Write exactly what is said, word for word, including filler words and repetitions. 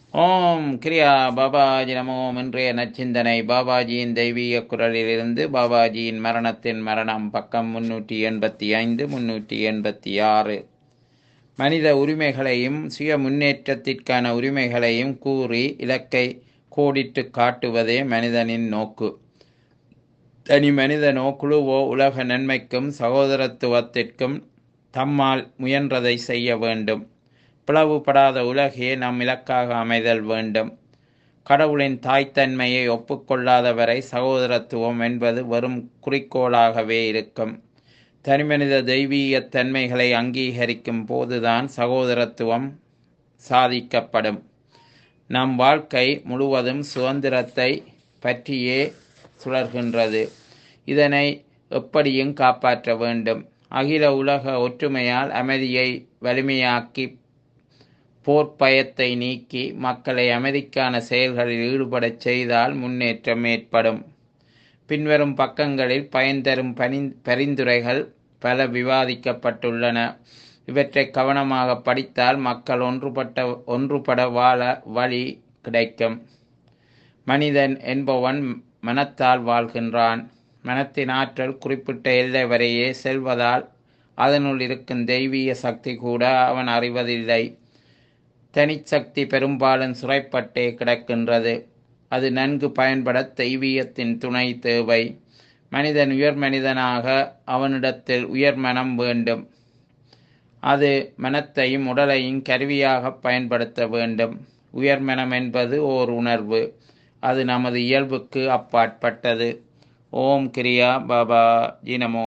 ஓம் கிரியா பாபாஜி நமோ. இன்றைய நச்சிந்தனை பாபாஜியின் தெய்வீக குரலிலிருந்து. பாபாஜியின் மரணத்தின் மரணம், பக்கம் முன்னூற்றி எண்பத்தி ஐந்து முன்னூற்றி எண்பத்தி ஆறு. மனித உரிமைகளையும் சுய முன்னேற்றத்திற்கான உரிமைகளையும் கூறி இலக்கை கோடிட்டு காட்டுவதே மனிதனின் நோக்கு. தனி மனித நோக்குழுவோ உலக நன்மைக்கும் சகோதரத்துவத்திற்கும் தம்மால் முயன்றதை செய்ய வேண்டும். பிளவுபடாத உலகே நம் இலக்காக அமைதல் வேண்டும். கடவுளின் தாய்த்தன்மையை ஒப்புக்கொள்ளாதவரை சகோதரத்துவம் என்பது வெறும் குறிக்கோளாகவே இருக்கும். தனிமனித தெய்வீக தன்மைகளை அங்கீகரிக்கும் போதுதான் சகோதரத்துவம் சாதிக்கப்படும். நம் வாழ்க்கை முழுவதும் சுதந்திரத்தை பற்றியே சுழல்கின்றது. இதனை எப்படியும் காப்பாற்ற வேண்டும். அகில உலக ஒற்றுமையால் அமைதியை வலிமையாக்கி போர்ப்பயத்தை நீக்கி மக்களை அமைதிக்கான செயல்களில் ஈடுபடச் செய்தால் முன்னேற்றம் ஏற்படும். பின்வரும் பக்கங்களில் பயன்தரும் பனி பரிந்துரைகள் பல விவாதிக்கப்பட்டுள்ளன. இவற்றை கவனமாக படித்தால் மக்கள் ஒன்றுபட்ட ஒன்றுபட வாழ வழி கிடைக்கும். மனிதன் என்பவன் மனத்தால் வாழ்கின்றான். மனத்தின் ஆற்றல் குறிப்பிட்ட எல்லை வரையே செல்வதால் அதனுள் இருக்கும் தெய்வீக சக்தி கூட அவன் அறிவதில்லை. தனிச்சக்தி பெரும்பாலும் சுரைப்பட்டே கிடக்கின்றது. அது நன்கு பயன்பட தெய்வீகத்தின் துணை தேவை. மனிதன் உயர் மனிதனாக அவனிடத்தில் உயர் மனம் வேண்டும். அது மனத்தையும் உடலையும் கருவியாக பயன்படுத்த வேண்டும். உயர் மனம் என்பது ஓர் உணர்வு. அது நமது இயல்புக்கு அப்பாற்பட்டது. ஓம் கிரியா பாபாஜி நமோ.